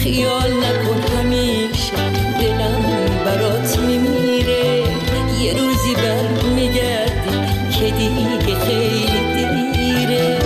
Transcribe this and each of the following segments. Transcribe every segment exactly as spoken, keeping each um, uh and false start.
خیال نکن همیشه دلم برات میمیره، یه روزی بر میگردی که دیگه خیلی دیره.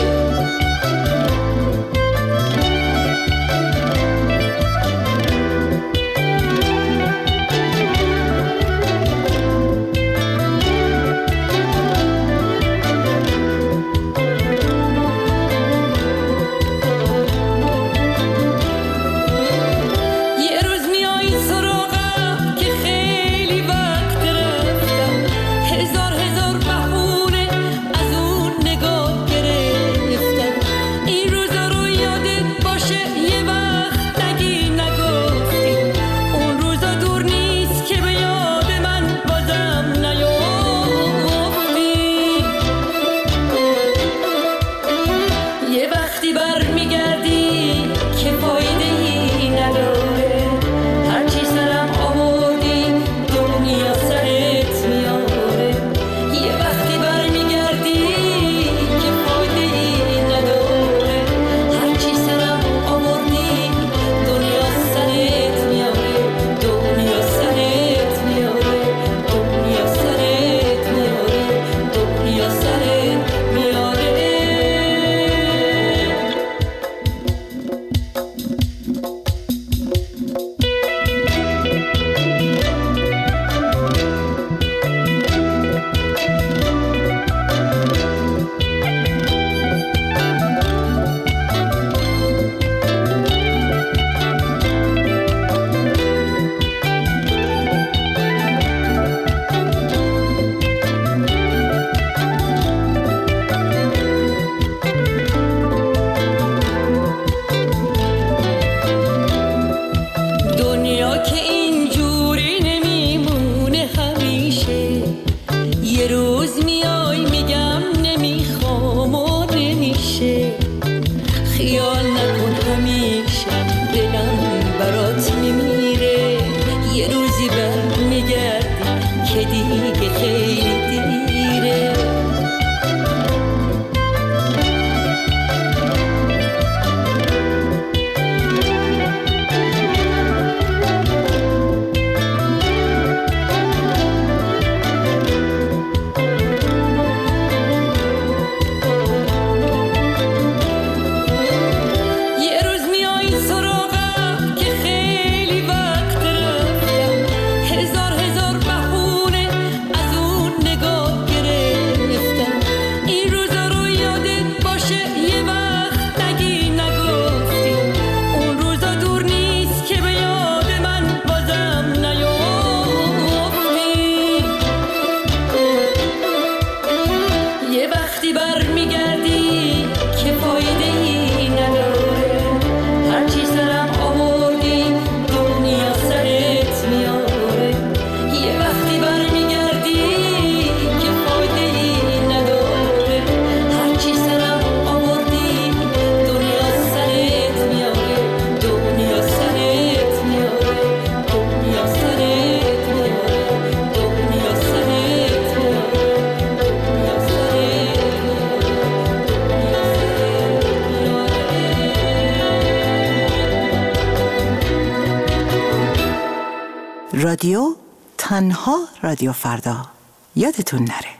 رادیو تنها رادیو فردا، یادتون نره.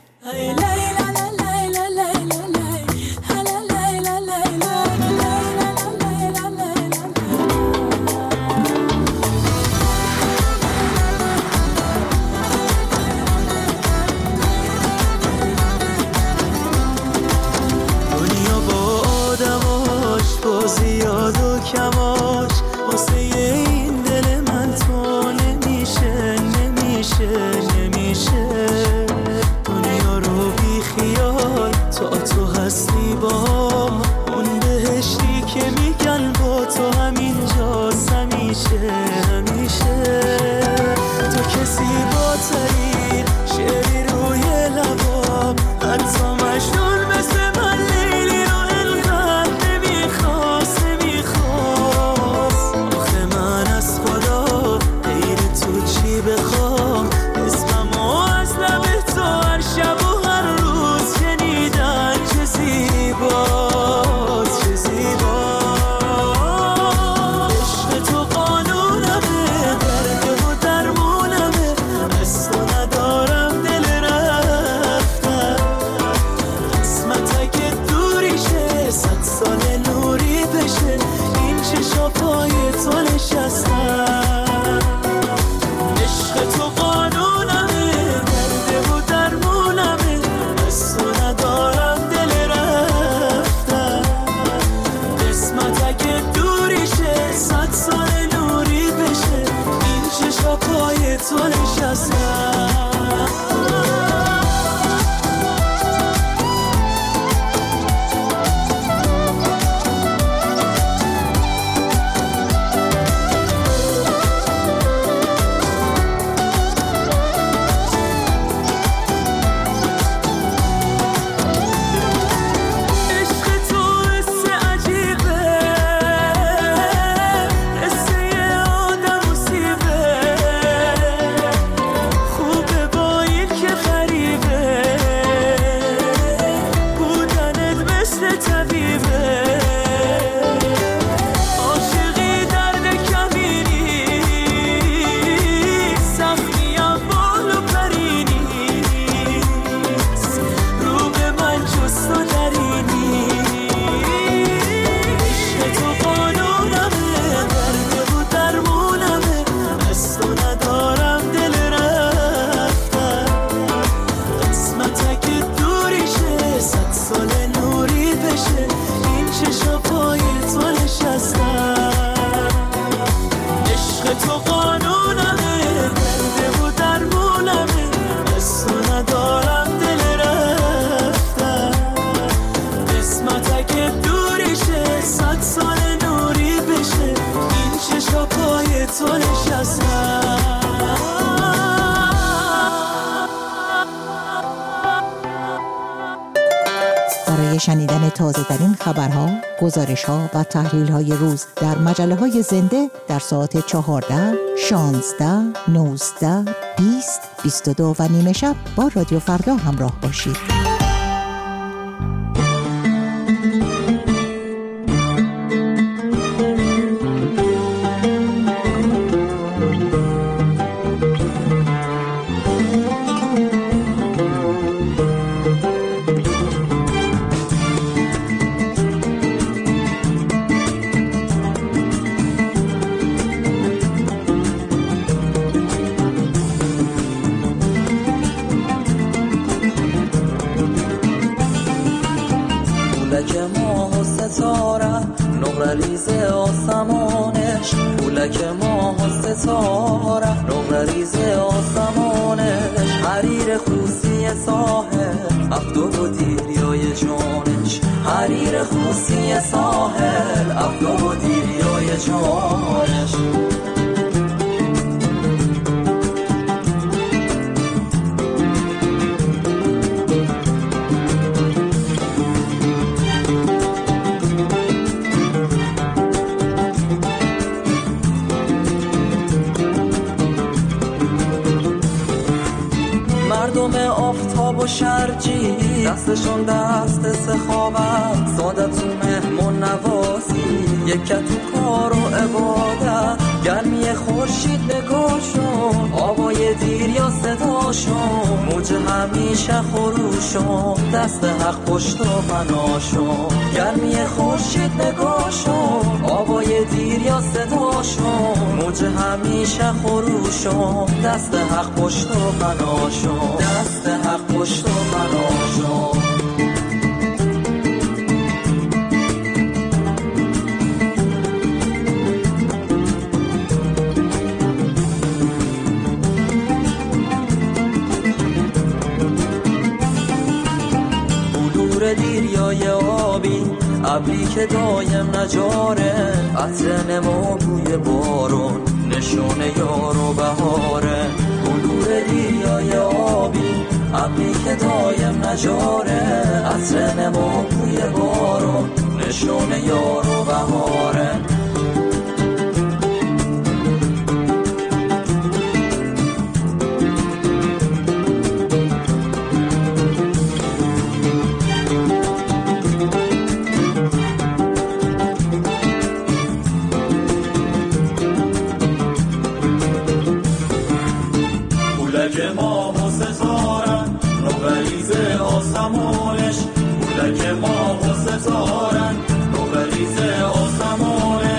دنیا با آدماش با زیاد و کماش واسه این دل من تو نمیشه نمیشه نمیشه. دنیا رو بی خیال تا تو هستی با اون بهشتی که میگن با تو همینجاست همیشه همیشه. تو کسی با ترین شعری روی لبام، حتی مجنون مثل من لیلی رو انقدر نمیخواست نمیخواست. آخه من از خدا غیر تو چی بخوام، اسممو از لب تو هر شب و هر روز شنیدن چه زیباست چه زیباست. عشق تو شبا پای تو نشستم. عشق تو قانونمه، درده و درمونمه، از تو ندارم دل رفتم. قسمت اگه دوریشه صد سال نوری بشه، این چشا پای تو نشستم. برای شنیدن تازه ترین خبرها، گزارش‌ها و تحلیل‌های روز در مجله‌های زنده در ساعت چهارده، شانزده، نوزده، بیست، بیست و دو و نیمه شب با رادیو فردا همراه باشید. نقره‌ریز آسمانش، پولک ماه و ستاره، نقره‌ریز آسمانش، حریر خوسی ساحل، افدو و دیریای جانش، حریر خوسی ساحل، افدو و دیریای جانش. مردم آفتاب و شرجی، دستشون دست سخاوت، سادت و مهمون نوازی، یکت تو کار و عبادت، گرمی خورشید نگاشون، آوای دیر یا صداشون، موج همیشه خروشون، دست حق پشت و پناشون، گرمی خورشید نگاشون، آوای دیر یا صداشون، موج همیشه خروشون، دست حق پشت و پناشون، دست حق پشت و پناشون. دیریای آبی، ابری که دایم نجاره، عطر نما بوی بارون، نشون یار و بهاره. بلور دیریای آبی، ابری که دایم نجاره، عطر نما بوی بارون، نشون یار و بهاره. آسمانش، پولک ماه و ستارن، نقره‌ریز آسمانش.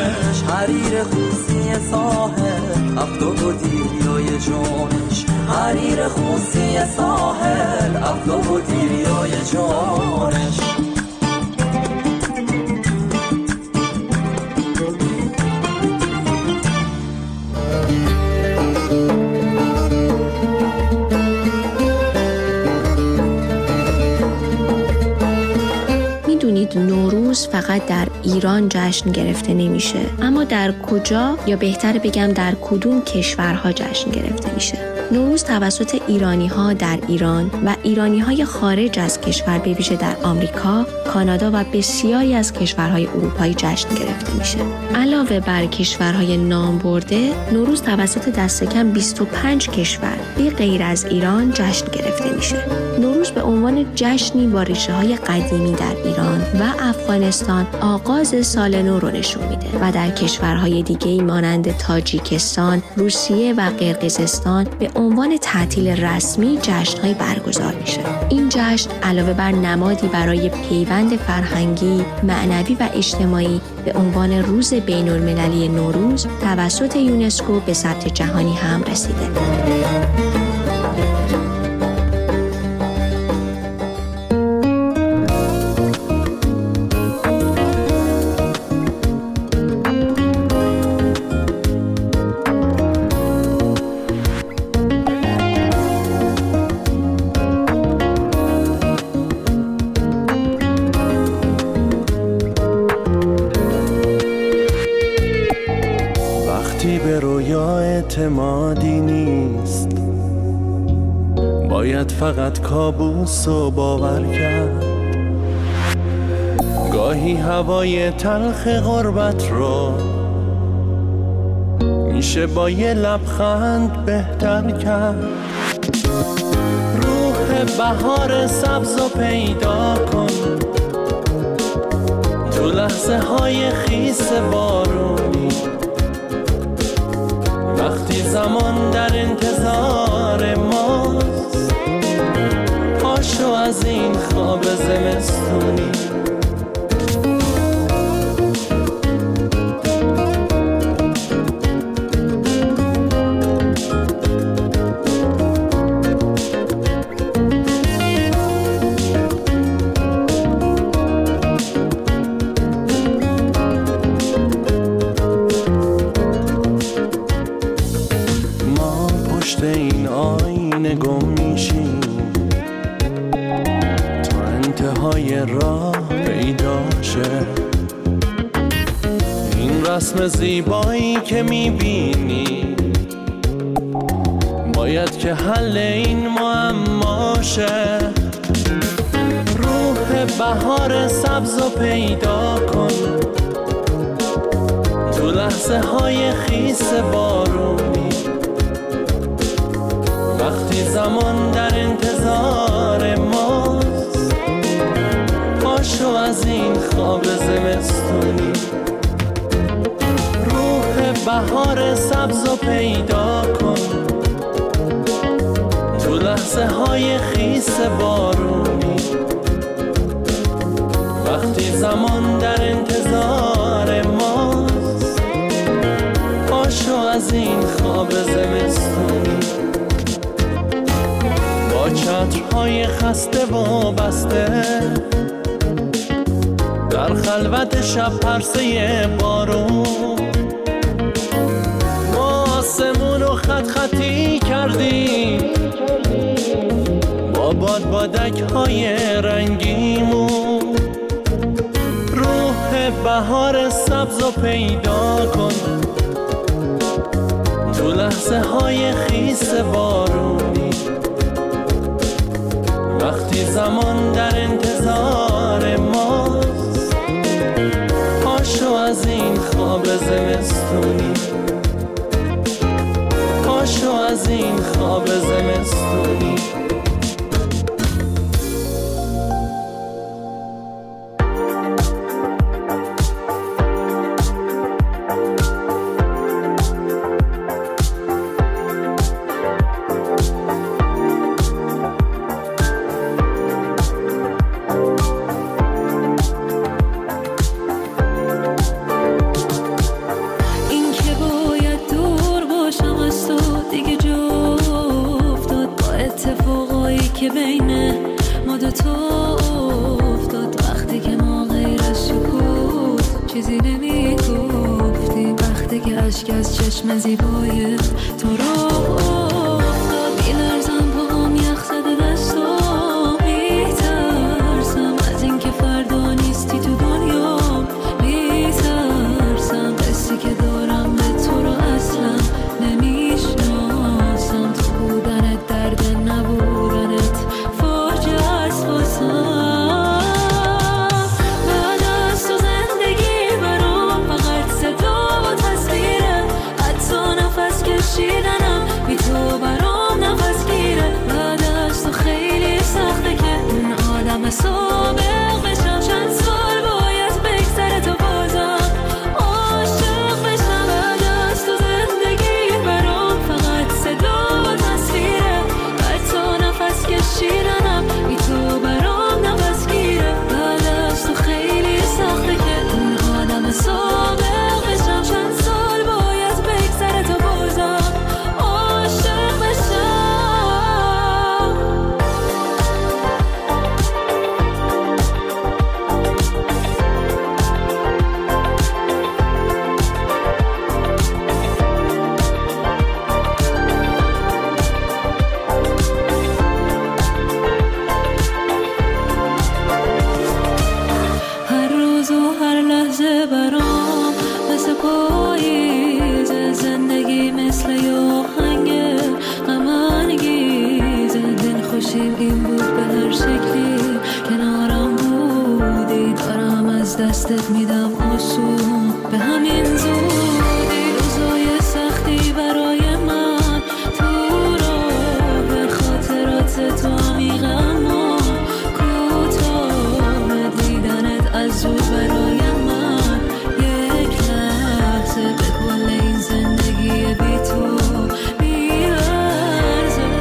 حریر خوسی ساحل افتاب و دیریای جانش، حریر خوسی ساحل افتاب و دیریای جانش. نوروز فقط در ایران جشن گرفته نمیشه، اما در کجا یا بهتر بگم در کدوم کشورها جشن گرفته میشه؟ نوروز توسط ایرانی‌ها در ایران و ایرانی‌های خارج از کشور به ویژه در آمریکا، کانادا و بسیاری از کشورهای اروپایی جشن گرفته میشه. علاوه بر کشورهای نامبرده، نوروز توسط دست کم بیست و پنج کشور به غیر از ایران جشن گرفته میشه. نوروز به عنوان جشنی با ریشه‌های قدیمی در ایران و افغانستان آغاز سال نو رو نشون میده و در کشورهای دیگه‌ای مانند تاجیکستان، روسیه و قرقیزستان به عنوان تعطیل رسمی جشن‌های برگزار میشه. این جشن علاوه بر نمادی برای پیوند فرهنگی، معنوی و اجتماعی به عنوان روز بین‌المللی نوروز توسط یونسکو به ثبت جهانی هم رسیده. اعتمادی نیست، باید فقط کابوس رو باور کرد. گاهی هوای تلخ غربت رو میشه با یه لبخند بهتر کرد. روح بهار سبز رو پیدا کن تو لحظه های خیس بارونی، وقتی زمان در انتظار ماست. پاشو از این خواب زمستونی، گم میشیم تا انتهای راه پیدا شه. این رسم زیبایی که میبینی باید که حل این معما شه. روح بهار سبز رو پیدا کن تو لحظه های خیس بارونی، وقتی زمان در انتظار ماست. پاشو از این خواب زمستونی، روح بهار سبز رو پیدا کن تو لحظه های خیس بارونی، وقتی زمان در انتظار ماست. پاشو از این خواب زمستونی، با چترهای خسته و بسته در خلوت شب پرسه بارون، ما آسمون رو خط خطی کردیم با باد بادک های رنگیمون. روح بهار سبز رو پیدا کن تو لحظه های خیس بارونی، وقتی زمان در انتظار ماست. پاشو از این خواب زمستونی، پاشو از این خواب زمستونی. که بین ما دوتا افتاد، وقتی که ما غیر از سکوت چیزی نمی گفتیم، وقتی که اشک از چشم زیبای تو رو افتاد. میلرزم پاهم یخ زده دستم، میترسم از این که فردا نیستی تو دنیا، میترسم قصی که دارم به تو رو اصلا نمیشناسم، تو بودنت درد نبودنت فاجعه است واسم. بعد از تو زندگی برام فقط صدا و تصویره، حتی نفس کشیدنم بی تو برام نفس گیره. بعد از تو خیلی سخته که اون آدم سابق بشم، چند سال باید بگذره تا بازم عاشق بشم. بعد از تو زندگی برام فقط صدا و تصویره، حتی نفس کشیدنم بی تو برام نفس گیره. بعد از تو خیلی سخته که اون آدم سابق بشم، چند سال باید بگذره تا بازم عاشق بشم. هر روز و هر لحظه برام مثل پاییزه، زندگی مثل یه آهنگ غم انگیزه. دلخوشیم این بود به هر شکلی کنارم بودی، دارم از دستت میدم آسون به همین زودی. روزای سختی برای من تو راه، خاطرات تو عمیق اما کوتاه، دیدنت از زود برای من یک لحظه به کل این زندگی بی تو میارزه.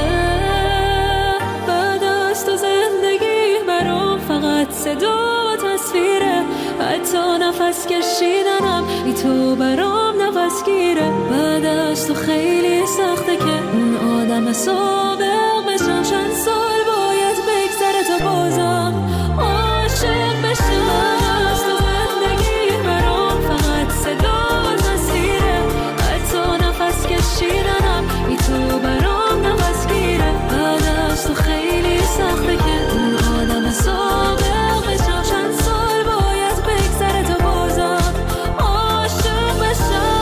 بعد از تو زندگی برام فقط صدا و تصویره، حتی نفس کشیدنم بی تو برام نفس گیره. بعد از تو خیلی سخته که اون آدم سابق بشم، چند سال باید بگذره تا بازم عاشق بشم. از تو زندگی برام فقط صدا و تصویره، حتی نفس کشیدنم بی تو برام نفس گیره. بعد از تو خیلی سخته که اون آدم سابق بشم، چند سال باید بگذره تا بازم عاشق بشم.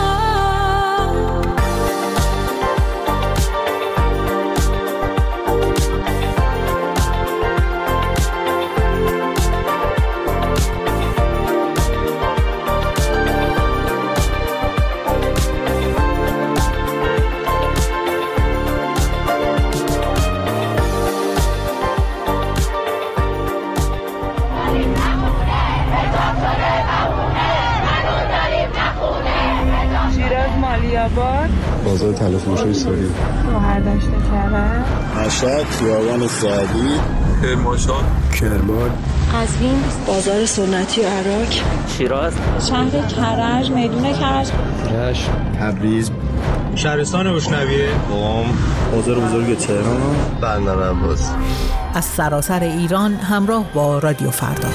شیراز مالیاباد، بازار تلفروش سوری، مهرداشت کرد، مشهد خیابان سعدی، کرمانشاه، کرمان، قزوین، بازار سنتی عراق، شیراز، شهر کرج، میدون کرج، رشت، تبریز، شهرستان بشنویه، قم، بازار بزرگ تهران، بندر عباس. از سراسر ایران همراه با رادیو فردا.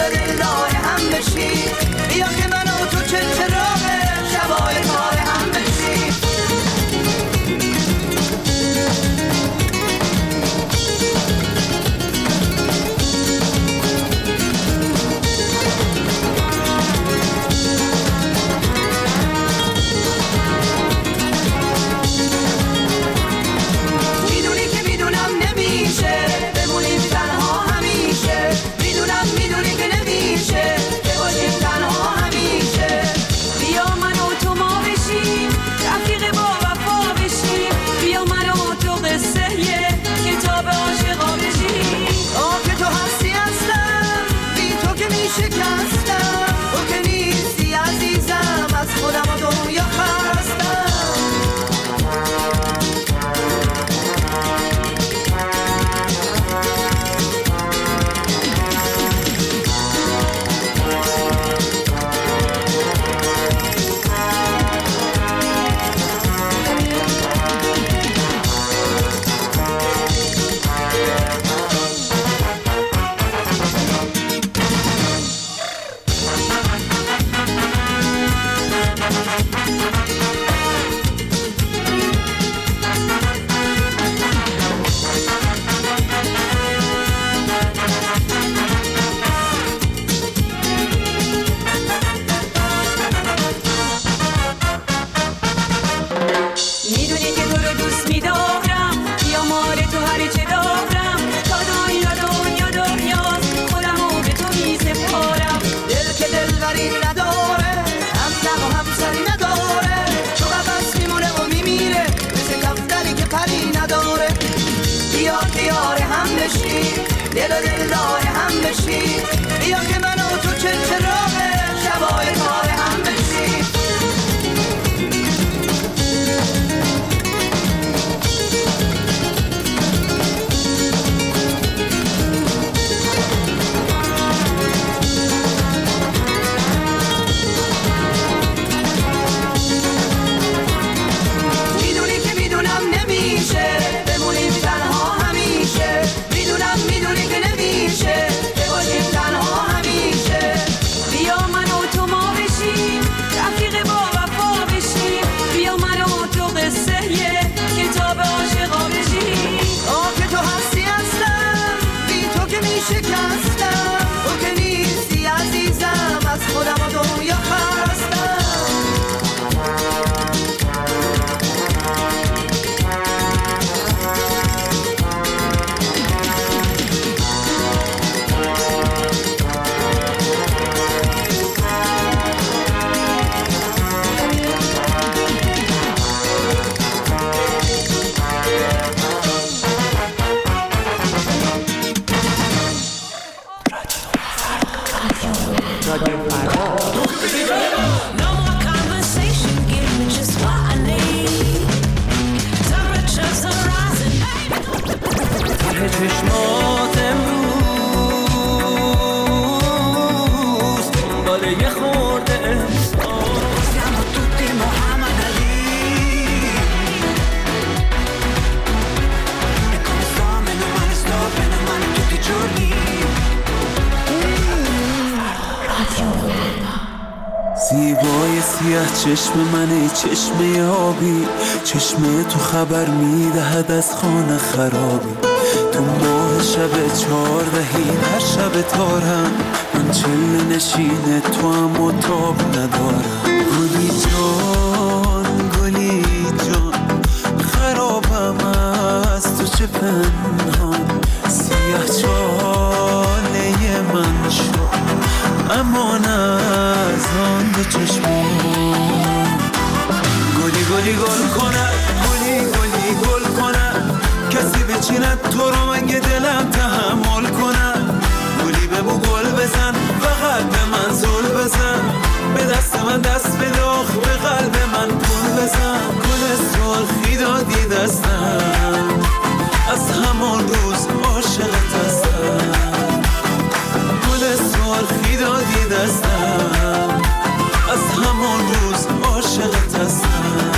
و دل راه هم بشیم. بیا که من و تو چه چراغ شبای کار هم بشیم. دل و دل راه هم بشیم. بیا که من و تو چه چراغ شبای کار هم بشیم. میدونی که میدونم نمیشه بمونیم تنها همیشه. میدونم میدونی که نمیشه که باشیم تنها همیشه. بیا من و تو ما بشیم رفیق با وفا بشیم. بیا من و تو قصه کتاب عاشقا بشیم. آه که تو هستی هستم بی تو که میشکستم. تو که نیستی عزیزم از خودم و دنیا خستم. چشمات امروز دنبال یه خورده احساس. Siamo tutti Muhammad Ali. E come sto, meno male sto, bene o male tutti i giorni. زیبای سیاه چشم منه، چشم آبی، چشم تو خبر میدهد از خانه خرابی. تو ماه شب چهاردهی هر شب تارم، من چله نشین تو هم و تاب ندارم. گلی جان گلی جان خرابم از تو چه پنهان. سیاه چاله من شد امان از آن دو چشمان. گلی گلی گل کند گلی گلی گل کند، کسی بچیند تو رو مگه دلم تحمل کنم. گلی ببو گل بزن فقط به من زل بزن، به دست من دست بده آخ به قلب من پول بزن. گل سرخی دادی دستم از همان روز عاشقت هستم. گل سرخی دادی دستم از همان روز عاشقت هستم.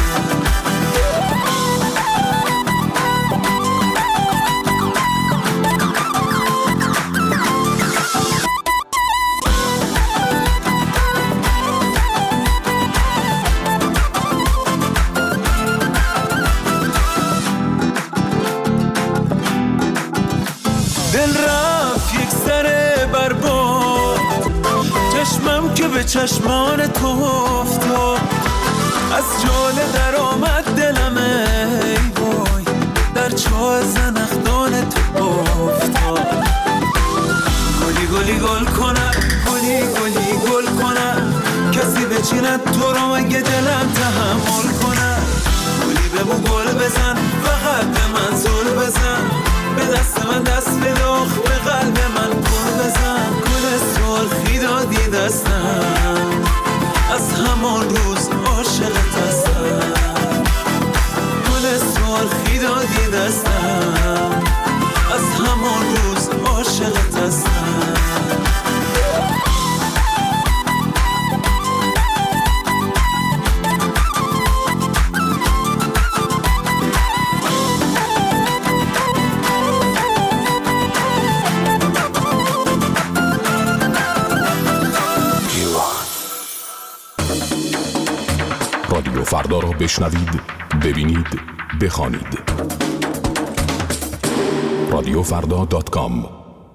هم که به چشمان تو افتاد، از جاله در آمد دلم ای وای، در چاه زنخدان تو افتاد. گلی گلی گل کنم، گلی گلی گل کنم، کسی بچیند تو رو مگه دلم تحمل کنم. گلی بمو گل بزن، فقط به من زل بزن، به دست من دست بداخ، به قلب من گل بزن. گل سرخی دادی دستم، از همان روز عاشقت هستم. گل سرخی دادی دستم، از همان روز عاشقت هستم. رادیو فردا را بشنوید، ببینید، بخوانید. رادیو فردا دات کام.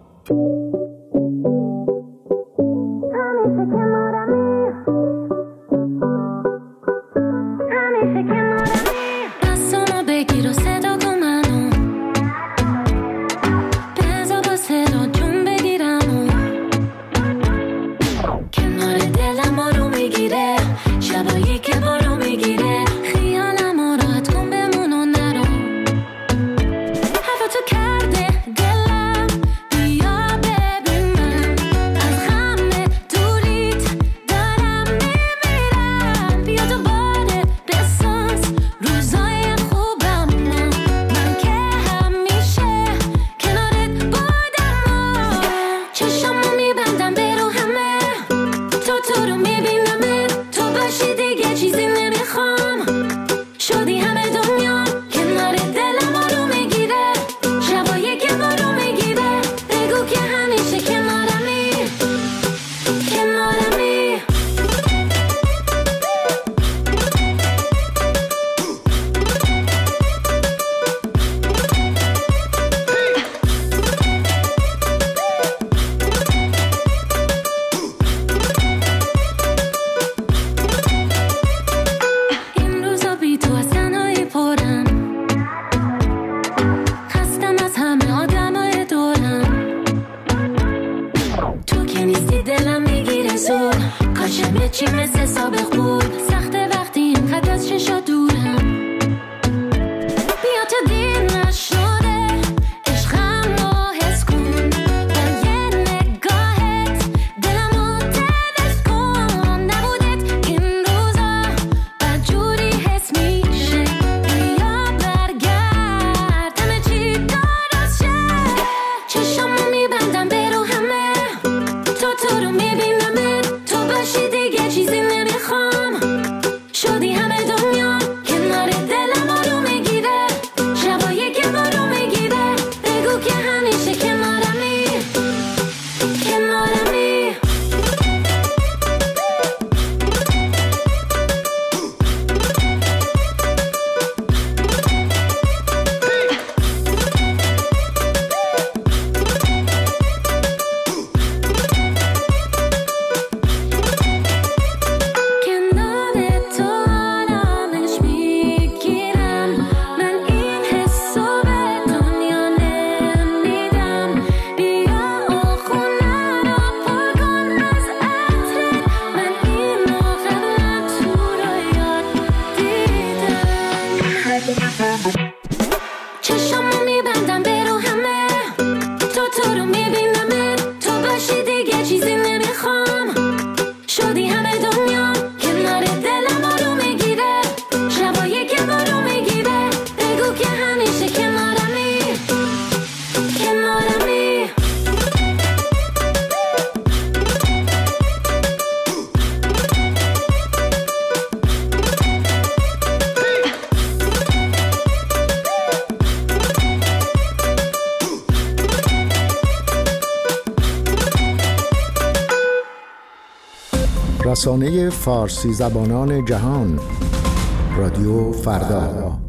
رسانه فارسی زبانان جهان، رادیو فردا.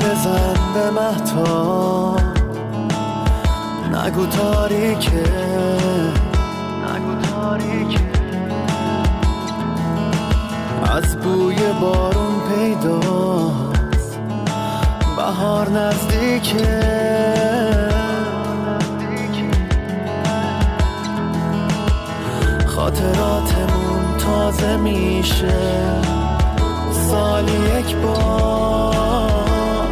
بزن به مهتاب، نگو تاریکه، نگو تاریکه. از بوی بارون پیداست بهار نزدیکه، خاطراتمون تازه میشه سالی یک بار،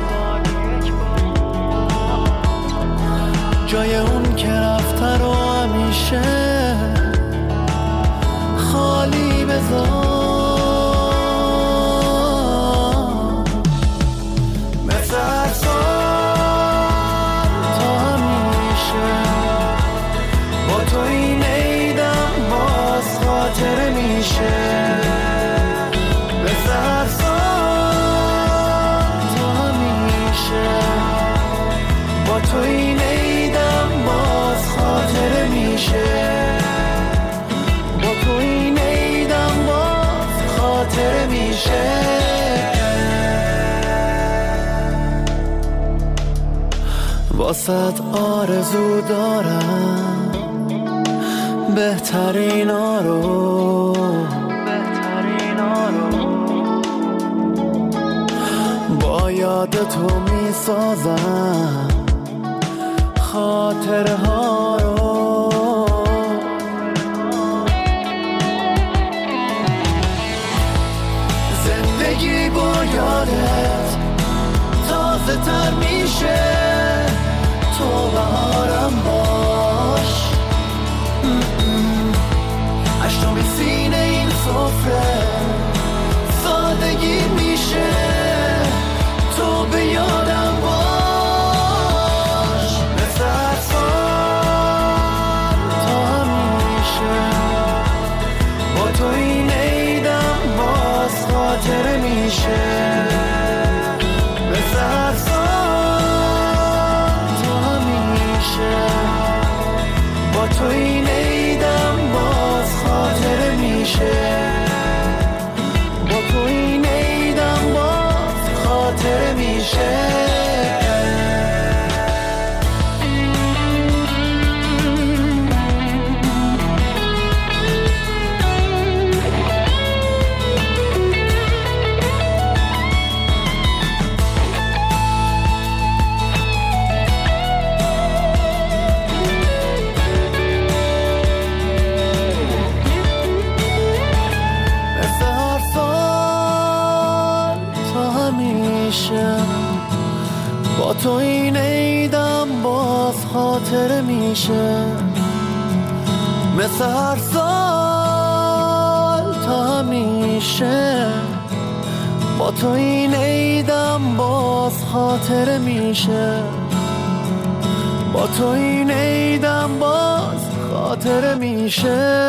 جای اون که رفته رو همیشه خالی بذار. مثل هر سال تا همیشه با تو این عیدم باز خاطره میشه، مثل هر سال تا همیشه با تو این عیدم باز خاطره میشه، با تو این عیدم باز خاطره میشه. واسط آرزو دارم بهترین ها رو، بهترین ها رو با یاد تو میسازم خاطره ها رو. زندگی با یادت تازه تر میشه، تو بهارم باش، اشتام سینه این سفره سادگی میشه، تو به یادم باش. مثل هر سال تا همیشه با تو این عیدم باز خاطره میشه، مثل هر سال تا همیشه با تو این عیدم باز خاطره میشه، با تو این عیدم باز خاطره میشه. با تو این عیدم باز خاطره میشه، مثل هر سال تا همیشه با تو این عیدم باز خاطره میشه، با تو این عیدم باز خاطره میشه.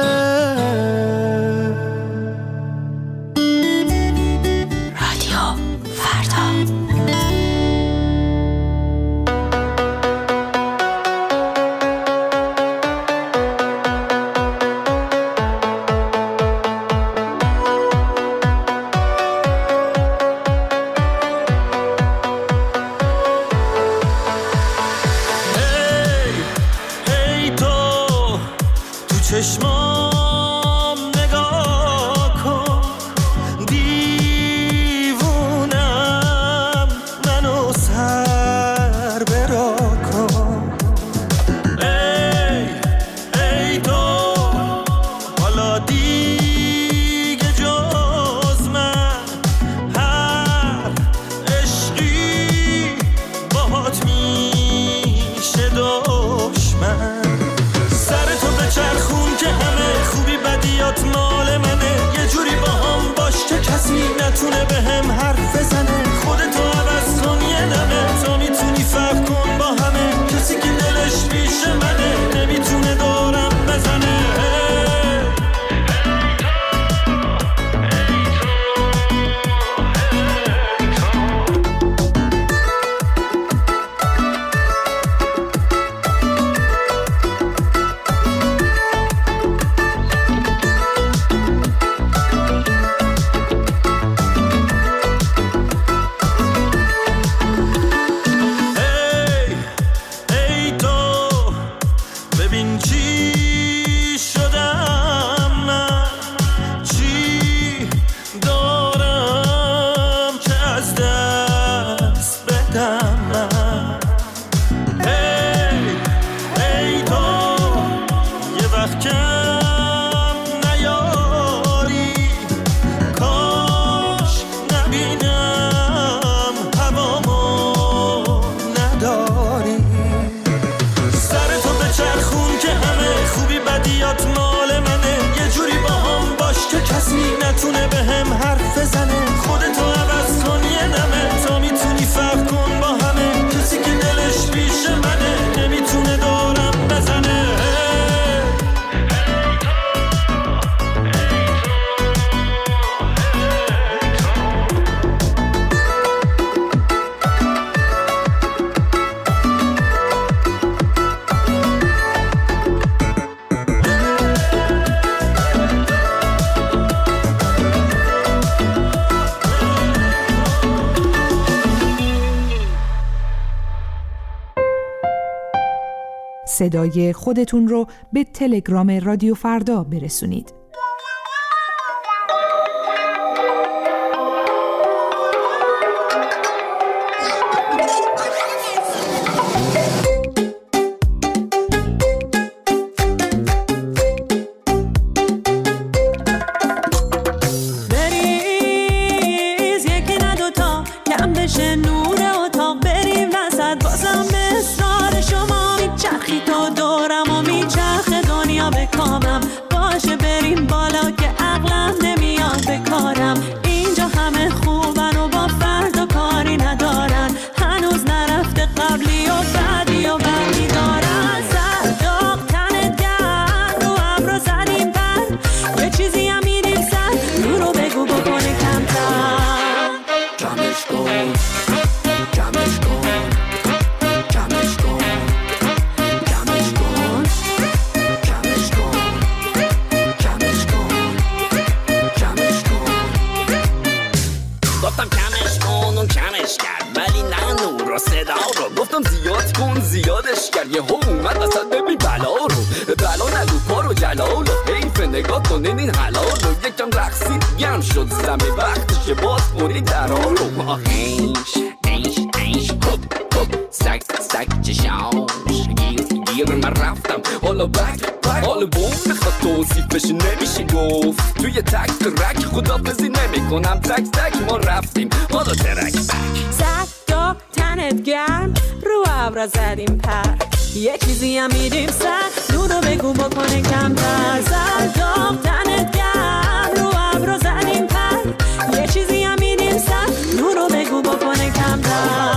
چشمام نگاه کن، دیوونم منو سر برا کن. ای ای تو حالا دیگه جز من هر عشقی باهات میشه دشمن. چرخون که همه خوبی بدیات مال منه، یه جوری با هم باش که کسی نتونه به هم حرف بزنه. خودتو عوض کن یه دمه، تا میتونی فرق کن با همه. کسی که دلش پیش منه نمیتونه دورم بزنه. صدای خودتون رو به تلگرام رادیو فردا برسونید. زدیم پر یه چیزی هم میدیم سر نور رو بگو بکنه کمتر زد داغ تنت گرم رو ابرو زدیم پر یه چیزی هم میدیم سر نور رو بگو بکنه کمتر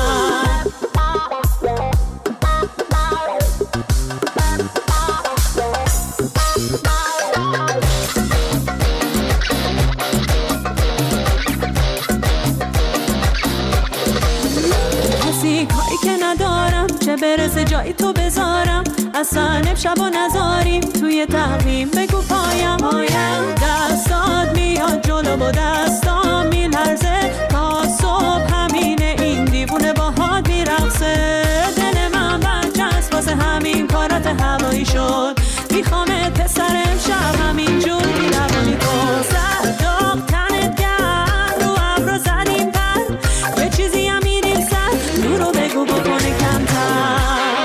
برسه جایی تو بذارم اصلا امشب و نذاریم توی تقویم بگو پایم پایم دستات میاد جلو و دستام میلرزه تا صبح همینه این دیوونه باهات میرقصه دل من برچسب واسه همین کارات هوایی شد میخوامت پسر امشب همین جوری روانی کن سر داغ تنت گرم رو ابرو زدیم پر یه چیزی هم میدیم سر نور رو بگو بکنه کمتر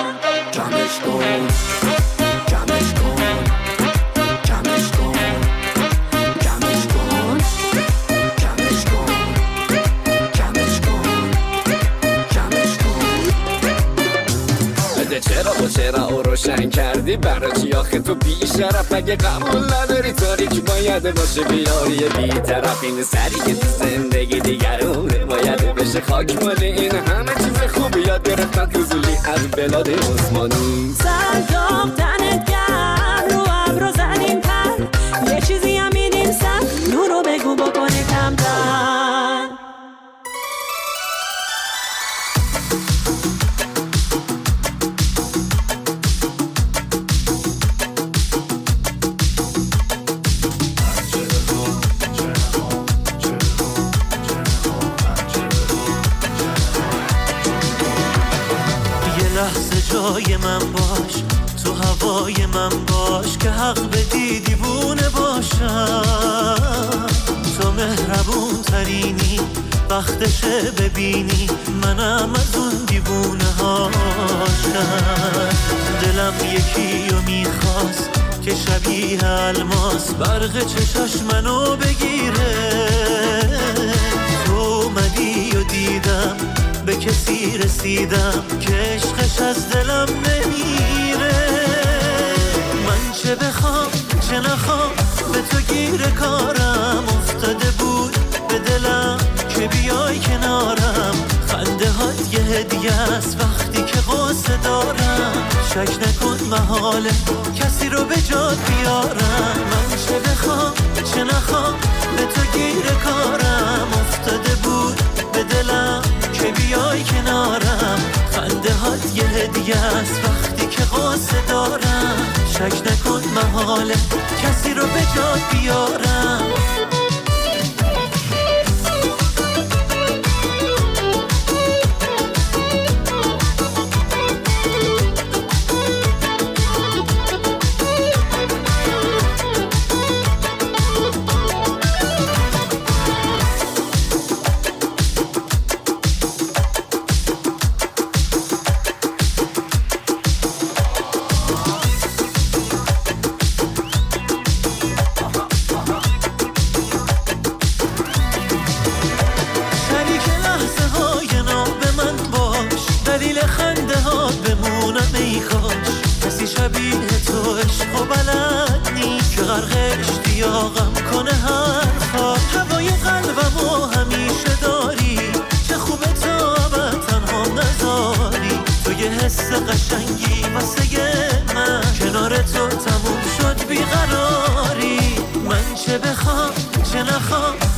چرا و چرا او روشن کردی برای چی آخه تو بی شرف اگه قبول نداری تاریک باید باشه بیاری بی طرف این سری که تو زندگی دیگرونه باید بشه خاک مالی این همه چیز خوبی یاد گرفتن فضولی از بلاد عثمانی سر داغ تنت گرم رو ابرو زدیم پر یه چیزی هم میدیم سر نور رو بگو بکنه کمتر جای من باش تو هوای من باش که حق بدی دیوونه باشم تو مهربون ترینی وقتشه ببینی منم از اون دیوونه هاشم دلم یکی رو میخواست که شبیه الماس برق چشاش منو بگیره تو اومدی و دیدم به کسی رسیدم که عشقش از دلم نمیره من چه بخوام چه نخوام به تو گیر کارم افتاده بود به دلم که بیای کنارم خنده هات یه هدیه است وقتی که قصه دارم شک نکن محاله کسی رو به جات بیارم من چه بخوام چه نخوام به تو گیر کارم افتاده بود به دلم که بیای کنارم خنده هات یه هدیه است وقتی که قصه دارم شک نکن محاله کسی رو به جات بیارم عشق و بلد نیست که غرق اشتیاقم کنه حرفا. هوای قلبمو همیشه داری، چه خوبه تا ابد تنها نذاری. تو یه حس قشنگی واسه من، کنار تو تموم شد بیقراری. من چه بخوام چه نخوام